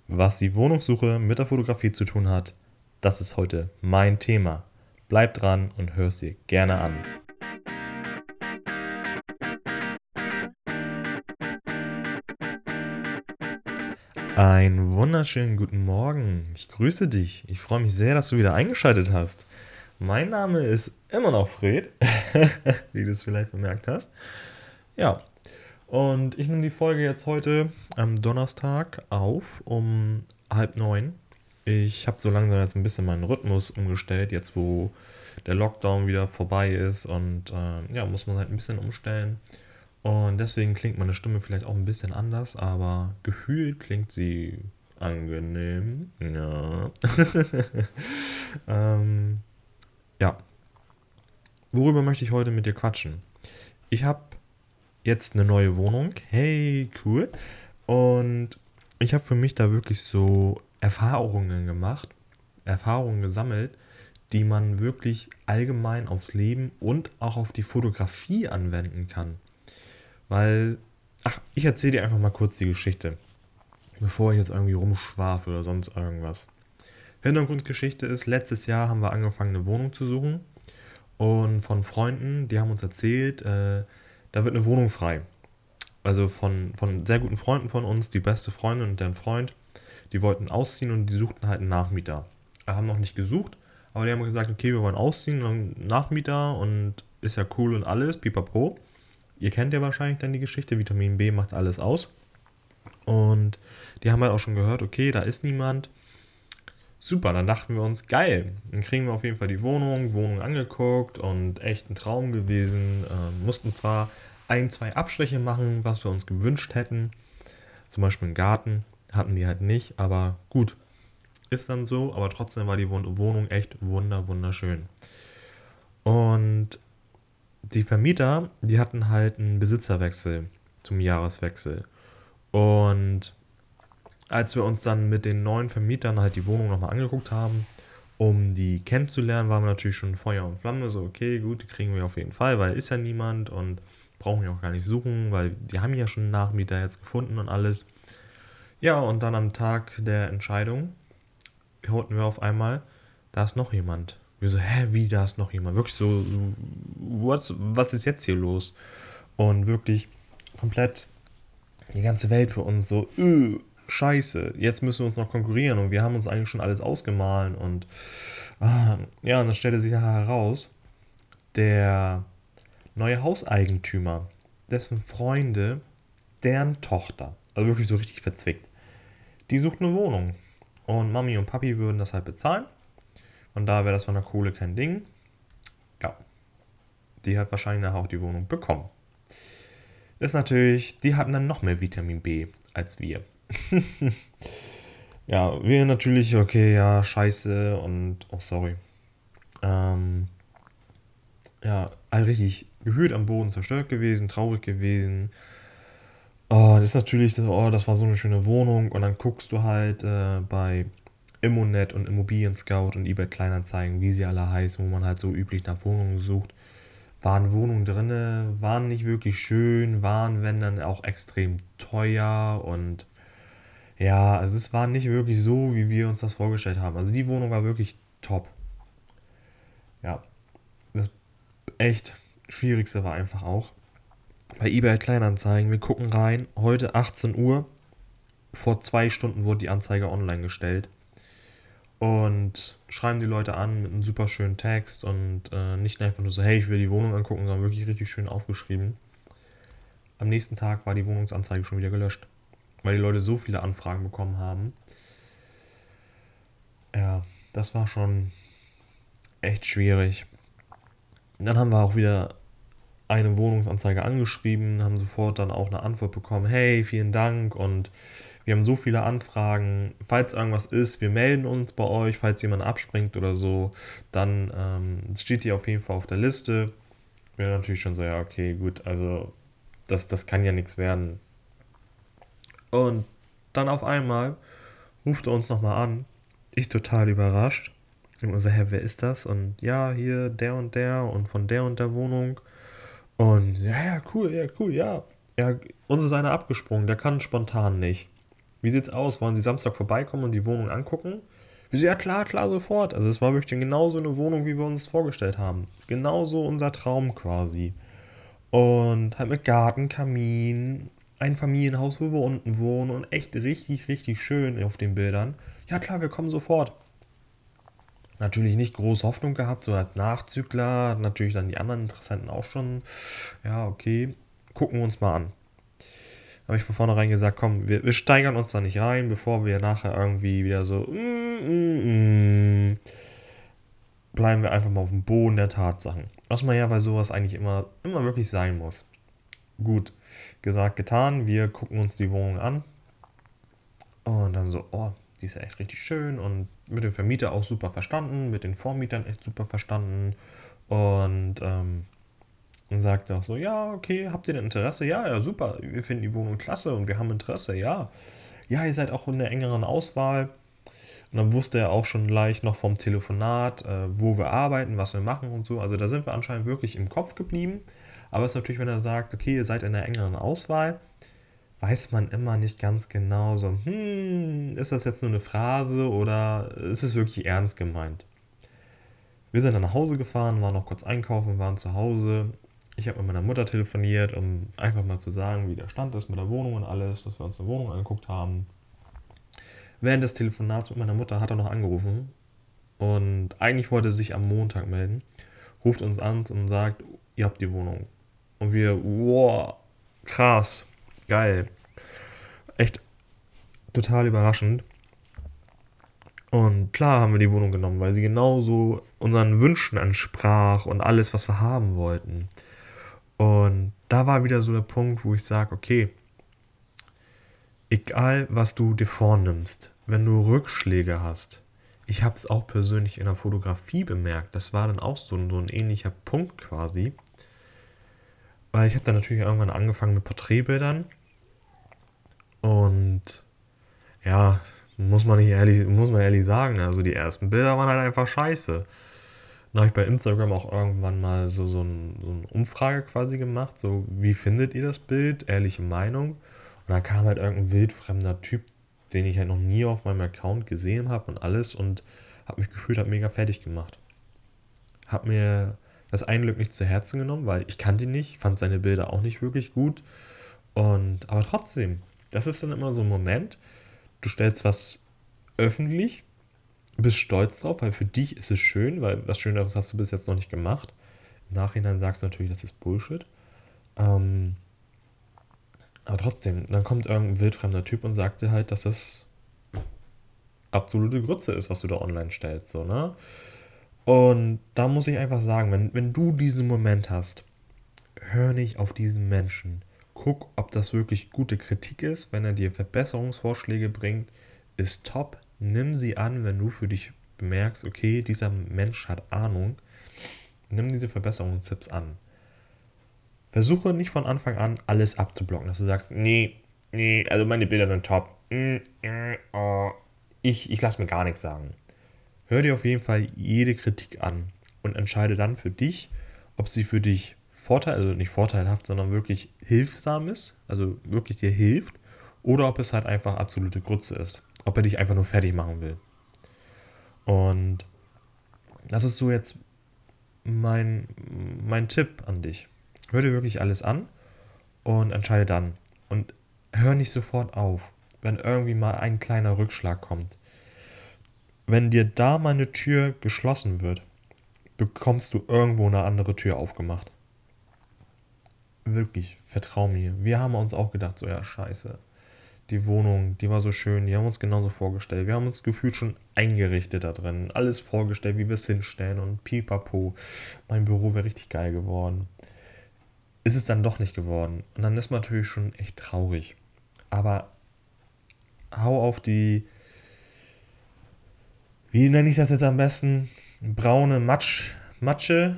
Was die Wohnungssuche mit der Fotografie zu tun hat, das ist heute mein Thema. Bleib dran und hör's dir gerne an. Einen wunderschönen guten Morgen. Ich grüße dich. Ich freue mich sehr, dass du wieder eingeschaltet hast. Mein Name ist immer noch Fred, wie du es vielleicht bemerkt hast. Ja, und ich nehme die Folge jetzt heute am Donnerstag auf um 8:30. Ich habe so langsam jetzt ein bisschen meinen Rhythmus umgestellt, jetzt wo der Lockdown wieder vorbei ist und ja, muss man halt ein bisschen umstellen. Und deswegen klingt meine Stimme vielleicht auch ein bisschen anders, aber gefühlt klingt sie angenehm. Ja. ähm, ja, worüber möchte ich heute mit dir quatschen? Ich habe jetzt eine neue Wohnung. Hey, cool. Und ich habe für mich da wirklich so Erfahrungen gemacht, Erfahrungen gesammelt, die man wirklich allgemein aufs Leben und auch auf die Fotografie anwenden kann. Weil, ich erzähle dir einfach mal kurz die Geschichte, bevor ich jetzt irgendwie rumschwafe oder sonst irgendwas. Hintergrundgeschichte ist, letztes Jahr haben wir angefangen, eine Wohnung zu suchen. Und von Freunden, die haben uns erzählt, da wird eine Wohnung frei. Also von sehr guten Freunden von uns, die beste Freundin und deren Freund, die wollten ausziehen und die suchten halt einen Nachmieter. Wir haben noch nicht gesucht, aber die haben gesagt, okay, wir wollen ausziehen, einen Nachmieter und ist ja cool und alles, pipapo. Ihr kennt ja wahrscheinlich dann die Geschichte, Vitamin B macht alles aus. Und die haben halt auch schon gehört, okay, da ist niemand. Super, dann dachten wir uns, geil, dann kriegen wir auf jeden Fall die Wohnung angeguckt und echt ein Traum gewesen. Mussten zwar ein, zwei Abstriche machen, was wir uns gewünscht hätten. Zum Beispiel einen Garten hatten die halt nicht, aber gut, ist dann so. Aber trotzdem war die Wohnung echt wunderschön. Und die Vermieter, die hatten halt einen Besitzerwechsel zum Jahreswechsel. Und als wir uns dann mit den neuen Vermietern halt die Wohnung nochmal angeguckt haben, um die kennenzulernen, waren wir natürlich schon Feuer und Flamme. So, okay, gut, die kriegen wir auf jeden Fall, weil ist ja niemand und brauchen wir auch gar nicht suchen, weil die haben ja schon einen Nachmieter jetzt gefunden und alles. Ja, und dann am Tag der Entscheidung hörten wir auf einmal, da ist noch jemand. Wir so, hä, wie, da ist noch jemand? Wirklich so, was ist jetzt hier los? Und wirklich komplett die ganze Welt für uns so, scheiße, jetzt müssen wir uns noch konkurrieren und wir haben uns eigentlich schon alles ausgemahlen und ja, und dann stellte sich nachher heraus, der neue Hauseigentümer, dessen Freunde, deren Tochter, also wirklich so richtig verzwickt, die sucht eine Wohnung und Mami und Papi würden das halt bezahlen und da wäre das von der Kohle kein Ding. Ja, die hat wahrscheinlich nachher auch die Wohnung bekommen. Ist natürlich, die hatten dann noch mehr Vitamin B als wir. Ja, wir natürlich, okay, ja, scheiße und, oh, sorry. Ähm, ja, all richtig gefühlt am Boden zerstört gewesen, traurig gewesen. Oh, das ist natürlich so, oh, das war so eine schöne Wohnung und dann guckst du halt bei Immonet und Immobilien Scout und eBay Kleinanzeigen, wie sie alle heißen, wo man halt so üblich nach Wohnungen sucht. Waren Wohnungen drinne, waren nicht wirklich schön, waren, wenn dann auch extrem teuer und ja, also es war nicht wirklich so, wie wir uns das vorgestellt haben. Also die Wohnung war wirklich top. Ja, das echt Schwierigste war einfach auch bei eBay Kleinanzeigen. Wir gucken rein, heute 18 Uhr, vor 2 Stunden wurde die Anzeige online gestellt und schreiben die Leute an mit einem super schönen Text und nicht einfach nur so, hey, ich will die Wohnung angucken, sondern wirklich richtig schön aufgeschrieben. Am nächsten Tag war die Wohnungsanzeige schon wieder gelöscht, weil die Leute so viele Anfragen bekommen haben. Ja, das war schon echt schwierig. Und dann haben wir auch wieder eine Wohnungsanzeige angeschrieben, haben sofort dann auch eine Antwort bekommen, hey, vielen Dank und wir haben so viele Anfragen, falls irgendwas ist, wir melden uns bei euch, falls jemand abspringt oder so, dann steht ihr auf jeden Fall auf der Liste. Wir natürlich schon so, ja, okay, gut, also das kann ja nichts werden. Und dann auf einmal ruft er uns nochmal an, ich total überrascht. Und so, hä, wer ist das? Und ja, hier der und von der und der Wohnung. Und ja, ja, cool, ja, cool, ja. Ja, uns ist einer abgesprungen, der kann spontan nicht. Wie sieht's aus? Wollen Sie Samstag vorbeikommen und die Wohnung angucken? Wir so, ja klar, klar, sofort. Also es war wirklich genauso eine Wohnung, wie wir uns das vorgestellt haben. Genauso unser Traum quasi. Und halt mit Garten, Kamin, ein Familienhaus, wo wir unten wohnen und echt richtig, richtig schön auf den Bildern. Ja klar, wir kommen sofort. Natürlich nicht groß Hoffnung gehabt, so als Nachzügler. Natürlich dann die anderen Interessenten auch schon. Ja, okay, gucken wir uns mal an. Habe ich von vornherein gesagt, komm, wir steigern uns da nicht rein, bevor wir nachher irgendwie wieder so, bleiben wir einfach mal auf dem Boden der Tatsachen. Was man ja bei sowas eigentlich immer wirklich sein muss. Gut, gesagt, getan, wir gucken uns die Wohnung an und dann so, oh, die ist ja echt richtig schön und mit dem Vermieter auch super verstanden, mit den Vormietern echt super verstanden und und sagt auch so, ja, okay, habt ihr denn Interesse? Ja, ja, super, wir finden die Wohnung klasse und wir haben Interesse, ja. Ja, ihr seid auch in der engeren Auswahl. Und dann wusste er auch schon gleich noch vom Telefonat, wo wir arbeiten, was wir machen und so. Also da sind wir anscheinend wirklich im Kopf geblieben. Aber es ist natürlich, wenn er sagt, okay, ihr seid in der engeren Auswahl, weiß man immer nicht ganz genau so, ist das jetzt nur eine Phrase oder ist es wirklich ernst gemeint? Wir sind dann nach Hause gefahren, waren noch kurz einkaufen, waren zu Hause. Ich habe mit meiner Mutter telefoniert, um einfach mal zu sagen, wie der Stand ist mit der Wohnung und alles, dass wir uns eine Wohnung angeguckt haben. Während des Telefonats mit meiner Mutter hat er noch angerufen und eigentlich wollte er sich am Montag melden, ruft uns an und sagt, ihr habt die Wohnung. Und wir, wow, krass, geil, echt total überraschend. Und klar haben wir die Wohnung genommen, weil sie genauso unseren Wünschen entsprach und alles, was wir haben wollten. Und da war wieder so der Punkt, wo ich sage, okay, egal was du dir vornimmst, wenn du Rückschläge hast, ich habe es auch persönlich in der Fotografie bemerkt, das war dann auch so ein ähnlicher Punkt quasi, weil ich habe dann natürlich irgendwann angefangen mit Porträtbildern und ja, muss man ehrlich sagen, also die ersten Bilder waren halt einfach scheiße. Dann habe ich bei Instagram auch irgendwann mal so eine Umfrage quasi gemacht, so wie findet ihr das Bild, ehrliche Meinung. Und da kam halt irgendein wildfremder Typ, den ich halt noch nie auf meinem Account gesehen habe und alles und habe mich gefühlt, hat mega fertig gemacht. Hab mir das Einglück nicht zu Herzen genommen, weil ich kannte ihn nicht, fand seine Bilder auch nicht wirklich gut. Aber trotzdem, das ist dann immer so ein Moment, du stellst was öffentlich, bist stolz drauf, weil für dich ist es schön, weil was Schöneres hast du bis jetzt noch nicht gemacht. Im Nachhinein sagst du natürlich, das ist Bullshit. Ähm, aber trotzdem, dann kommt irgendein wildfremder Typ und sagt dir halt, dass das absolute Grütze ist, was du da online stellst, so, ne? Und da muss ich einfach sagen, wenn du diesen Moment hast, hör nicht auf diesen Menschen. Guck, ob das wirklich gute Kritik ist. Wenn er dir Verbesserungsvorschläge bringt, ist top. Nimm sie an, wenn du für dich bemerkst, okay, dieser Mensch hat Ahnung. Nimm diese Verbesserungstipps an. Versuche nicht von Anfang an alles abzublocken, dass du sagst, nee, nee, also meine Bilder sind top. Oh. Ich lasse mir gar nichts sagen. Hör dir auf jeden Fall jede Kritik an und entscheide dann für dich, ob sie für dich also nicht vorteilhaft, sondern wirklich hilfsam ist, also wirklich dir hilft, oder ob es halt einfach absolute Grütze ist. Ob er dich einfach nur fertig machen will. Und das ist so jetzt mein Tipp an dich. Hör dir wirklich alles an und entscheide dann. Und hör nicht sofort auf, wenn irgendwie mal ein kleiner Rückschlag kommt. Wenn dir da mal eine Tür geschlossen wird, bekommst du irgendwo eine andere Tür aufgemacht. Wirklich, vertrau mir. Wir haben uns auch gedacht, so ja, scheiße. Die Wohnung, die war so schön, die haben uns genauso vorgestellt. Wir haben uns gefühlt schon eingerichtet da drin. Alles vorgestellt, wie wir es hinstellen und pipapo. Mein Büro wäre richtig geil geworden. Ist es dann doch nicht geworden. Und dann ist man natürlich schon echt traurig. Aber hau auf die, wie nenne ich das jetzt am besten? Braune Matsche.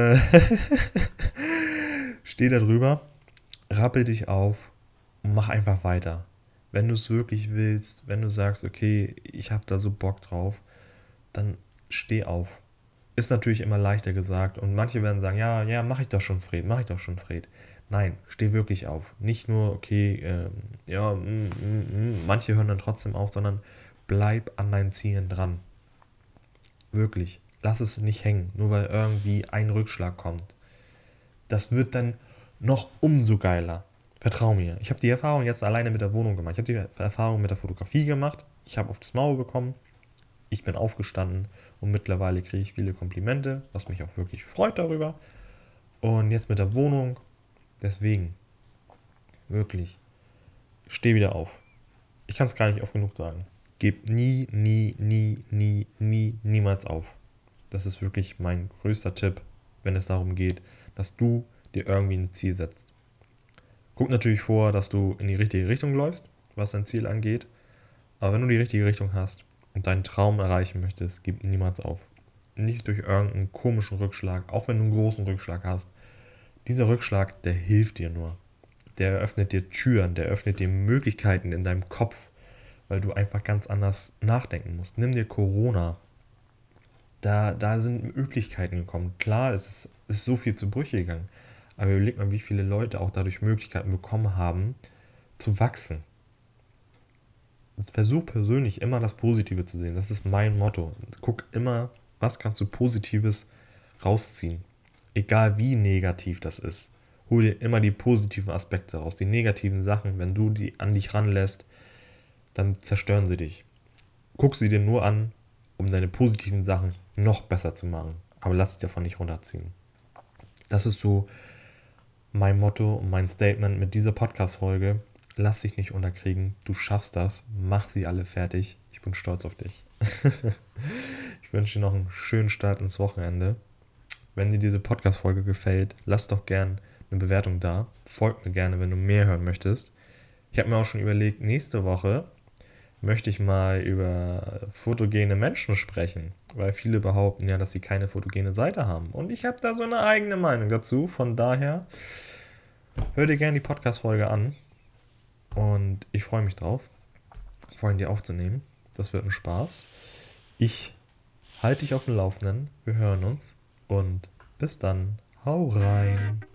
Steh da drüber, rappel dich auf und mach einfach weiter. Wenn du es wirklich willst, wenn du sagst, okay, ich habe da so Bock drauf, dann steh auf. Ist natürlich immer leichter gesagt und manche werden sagen, ja, ja, mach ich doch schon, Fred, mach ich doch schon, Fred. Nein, steh wirklich auf. Nicht nur, okay, manche hören dann trotzdem auf, sondern bleib an deinen Zielen dran. Wirklich. Lass es nicht hängen, nur weil irgendwie ein Rückschlag kommt. Das wird dann noch umso geiler. Vertrau mir. Ich habe die Erfahrung jetzt alleine mit der Wohnung gemacht. Ich habe die Erfahrung mit der Fotografie gemacht. Ich habe auf das Maul bekommen. Ich bin aufgestanden und mittlerweile kriege ich viele Komplimente, was mich auch wirklich freut darüber. Und jetzt mit der Wohnung. Deswegen, wirklich, steh wieder auf. Ich kann es gar nicht oft genug sagen. Gib niemals auf. Das ist wirklich mein größter Tipp, wenn es darum geht, dass du dir irgendwie ein Ziel setzt. Guck natürlich vor, dass du in die richtige Richtung läufst, was dein Ziel angeht. Aber wenn du die richtige Richtung hast und deinen Traum erreichen möchtest, gib niemals auf. Nicht durch irgendeinen komischen Rückschlag, auch wenn du einen großen Rückschlag hast. Dieser Rückschlag, der hilft dir nur. Der eröffnet dir Türen, der öffnet dir Möglichkeiten in deinem Kopf, weil du einfach ganz anders nachdenken musst. Nimm dir Corona. Da sind Möglichkeiten gekommen. Klar, es ist so viel zu Brüche gegangen. Aber überleg mal, wie viele Leute auch dadurch Möglichkeiten bekommen haben, zu wachsen. Versuch persönlich immer das Positive zu sehen. Das ist mein Motto. Guck immer, was kannst du Positives rausziehen. Egal wie negativ das ist. Hol dir immer die positiven Aspekte raus. Die negativen Sachen, wenn du die an dich ranlässt, dann zerstören sie dich. Guck sie dir nur an, um deine positiven Sachen noch besser zu machen. Aber lass dich davon nicht runterziehen. Das ist so mein Motto und mein Statement mit dieser Podcast-Folge. Lass dich nicht unterkriegen. Du schaffst das. Mach sie alle fertig. Ich bin stolz auf dich. Ich wünsche dir noch einen schönen Start ins Wochenende. Wenn dir diese Podcast-Folge gefällt, lass doch gern eine Bewertung da. Folg mir gerne, wenn du mehr hören möchtest. Ich habe mir auch schon überlegt, nächste Woche möchte ich mal über fotogene Menschen sprechen, weil viele behaupten ja, dass sie keine fotogene Seite haben. Und ich habe da so eine eigene Meinung dazu. Von daher hör dir gerne die Podcast-Folge an und ich freue mich drauf, vorhin die aufzunehmen. Das wird ein Spaß. Ich halte dich auf dem Laufenden. Wir hören uns und bis dann. Hau rein.